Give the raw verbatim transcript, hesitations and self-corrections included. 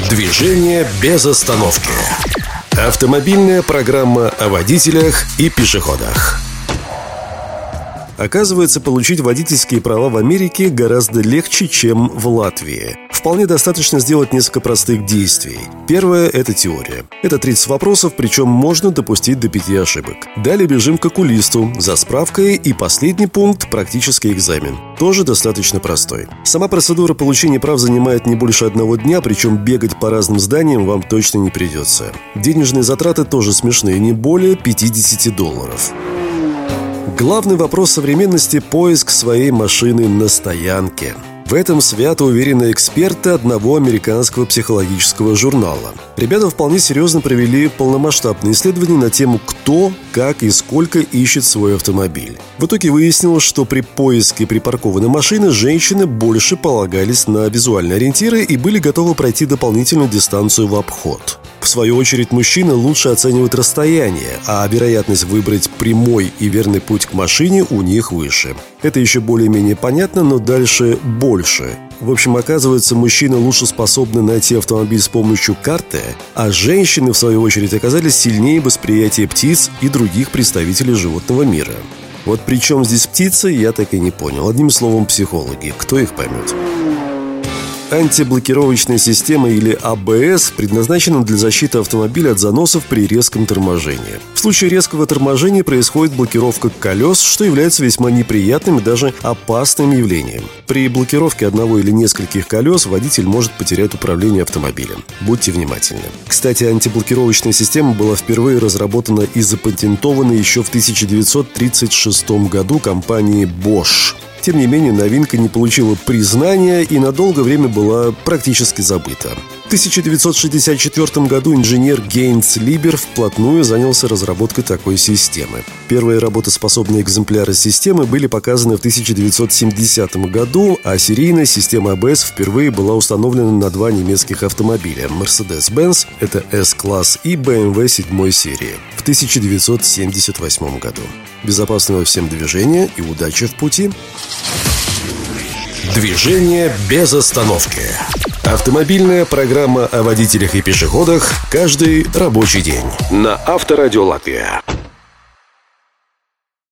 Движение без остановки. Автомобильная программа о водителях и пешеходах. Оказывается, получить водительские права в Америке гораздо легче, чем в Латвии. Вполне достаточно сделать несколько простых действий. Первое – это теория. Это тридцать вопросов, причем можно допустить до пяти ошибок. Далее бежим к окулисту за справкой, и последний пункт – практический экзамен. Тоже достаточно простой. Сама процедура получения прав занимает не больше одного дня, причем бегать по разным зданиям вам точно не придется. Денежные затраты тоже смешные, не более пятидесяти долларов. Главный вопрос современности – поиск своей машины на стоянке. В этом свято уверены эксперты одного американского психологического журнала. Ребята вполне серьезно провели полномасштабное исследование на тему, кто, как и сколько ищет свой автомобиль. В итоге выяснилось, что при поиске припаркованной машины женщины больше полагались на визуальные ориентиры и были готовы пройти дополнительную дистанцию в обход. В свою очередь, мужчины лучше оценивают расстояние, а вероятность выбрать прямой и верный путь к машине у них выше. Это еще более-менее понятно, но дальше больше. В общем, оказывается, мужчины лучше способны найти автомобиль с помощью карты, а женщины, в свою очередь, оказались сильнее восприятия птиц и других представителей животного мира. Вот при чем здесь птицы, я так и не понял. Одним словом, психологи. Кто их поймет? Антиблокировочная система или а бэ эс предназначена для защиты автомобиля от заносов при резком торможении. В случае резкого торможения происходит блокировка колес, что является весьма неприятным и даже опасным явлением. При блокировке одного или нескольких колес водитель может потерять управление автомобилем. Будьте внимательны. Кстати, антиблокировочная система была впервые разработана и запатентована еще в тысяча девятьсот тридцать шестом году компанией Bosch. Тем не менее, новинка не получила признания и на долгое время была практически забыта. В тысяча девятьсот шестьдесят четвёртом году инженер Гейнц Либер вплотную занялся разработкой такой системы. Первые работоспособные экземпляры системы были показаны в тысяча девятьсот семидесятом году, а серийная система а бэ эс впервые была установлена на два немецких автомобиля – Mercedes-Benz, это эс-класс, и бэ эм вэ седьмой серии в тысяча девятьсот семьдесят восьмом году. Безопасного всем движения и удачи в пути! Движение без остановки. Автомобильная программа о водителях и пешеходах каждый рабочий день на Авторадио Латвия.